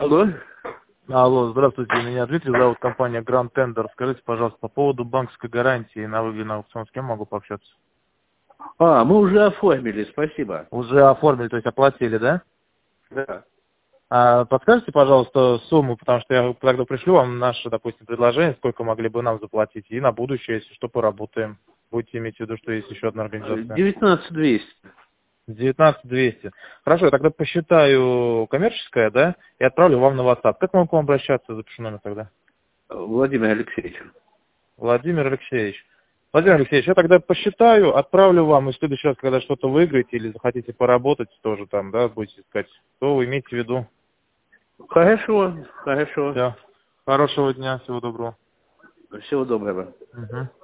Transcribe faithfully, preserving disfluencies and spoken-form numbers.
Алло. Алло, здравствуйте, меня Дмитрий зовут, компания Grand Tender. Скажите, пожалуйста, по поводу банковской гарантии на выгодный аукцион, с кем могу пообщаться? А, мы уже оформили, спасибо. Уже оформили, то есть оплатили, да? Да. А подскажите, пожалуйста, сумму, потому что я тогда пришлю вам наше, допустим, предложение, сколько могли бы нам заплатить, и на будущее, если что, поработаем. Будете иметь в виду, что есть еще одна организация. девятнадцать двести. девятнадцать двести. Хорошо, я тогда посчитаю коммерческое, да, и отправлю вам на WhatsApp. Как могу к вам обращаться? Запишу номер тогда. Владимир Алексеевич. Владимир Алексеевич. Владимир Алексеевич, я тогда посчитаю, отправлю вам, и в следующий раз, когда что-то выиграете или захотите поработать тоже там, да, будете искать, то вы имейте в виду. Хорошо, хорошо. Все. Хорошего дня, всего доброго. Всего доброго. Угу.